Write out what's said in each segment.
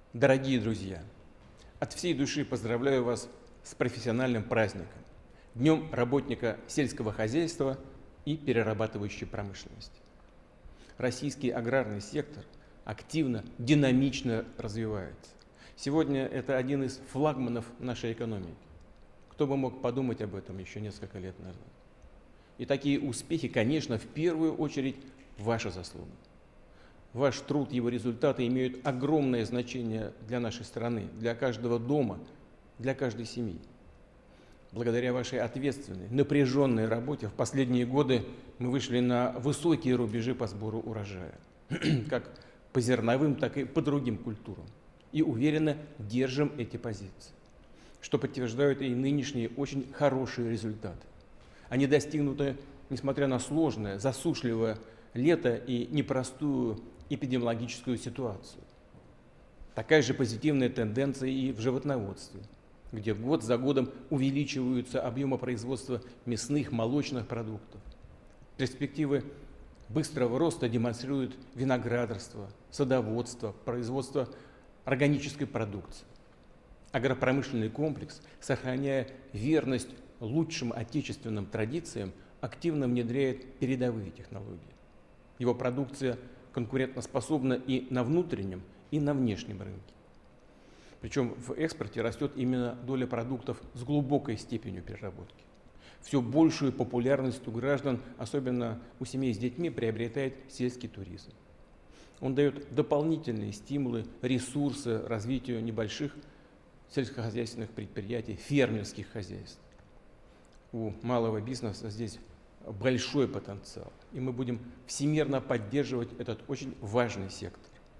Дорогие друзья, от всей души поздравляю вас с профессиональным праздником, Днем работника сельского хозяйства и перерабатывающей промышленности. Российский аграрный сектор активно, динамично развивается. Сегодня это один из флагманов нашей экономики. Кто бы мог подумать об этом еще несколько лет назад? И такие успехи, конечно, в первую очередь ваша заслуга. Ваш труд, его результаты имеют огромное значение для нашей страны, для каждого дома, для каждой семьи. Благодаря вашей ответственной, напряженной работе в последние годы мы вышли на высокие рубежи по сбору урожая, как по зерновым, так и по другим культурам. И уверенно держим эти позиции, что подтверждают и нынешние очень хорошие результаты. Они достигнуты, несмотря на сложное, засушливое лето и непростую эпидемиологическую ситуацию. Такая же позитивная тенденция и в животноводстве, где год за годом увеличиваются объемы производства мясных, молочных продуктов. Перспективы быстрого роста демонстрируют виноградарство, садоводство, производство органической продукции. Агропромышленный комплекс, сохраняя верность лучшим отечественным традициям, активно внедряет передовые технологии. Его продукция конкурентоспособна и на внутреннем, и на внешнем рынке. Причем в экспорте растет именно доля продуктов с глубокой степенью переработки. Все большую популярность у граждан, особенно у семей с детьми, приобретает сельский туризм. Он дает дополнительные стимулы, ресурсы развитию небольших сельскохозяйственных предприятий, фермерских хозяйств. У малого бизнеса здесь большой потенциал, и мы будем всемирно поддерживать этот очень важный сектор.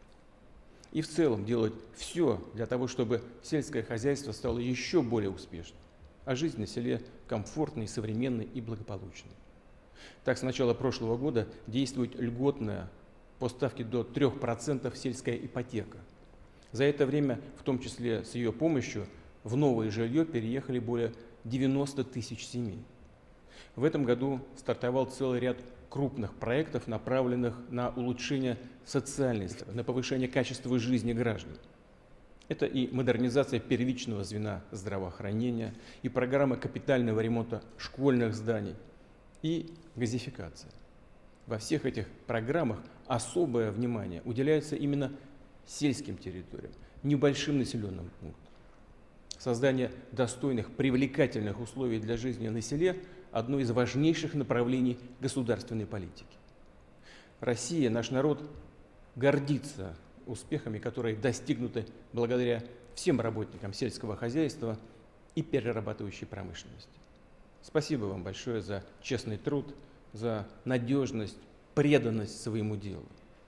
И в целом делать все для того, чтобы сельское хозяйство стало еще более успешным, а жизнь на селе комфортной, современной и благополучной. Так, с начала прошлого года действует льготная по ставке до 3% сельская ипотека. За это время, в том числе с ее помощью, в новое жилье переехали более 90 тысяч семей. В этом году стартовал целый ряд крупных проектов, направленных на улучшение социальной среды, на повышение качества жизни граждан. Это и модернизация первичного звена здравоохранения, и программа капитального ремонта школьных зданий, и газификация. Во всех этих программах особое внимание уделяется именно сельским территориям, небольшим населенным пунктам. Создание достойных, привлекательных условий для жизни на селе – одно из важнейших направлений государственной политики. Россия, наш народ, гордится успехами, которые достигнуты благодаря всем работникам сельского хозяйства и перерабатывающей промышленности. Спасибо вам большое за честный труд, за надежность, преданность своему делу.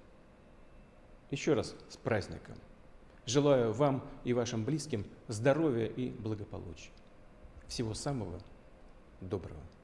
Еще раз с праздником. Желаю вам и вашим близким здоровья и благополучия. Всего самого доброго.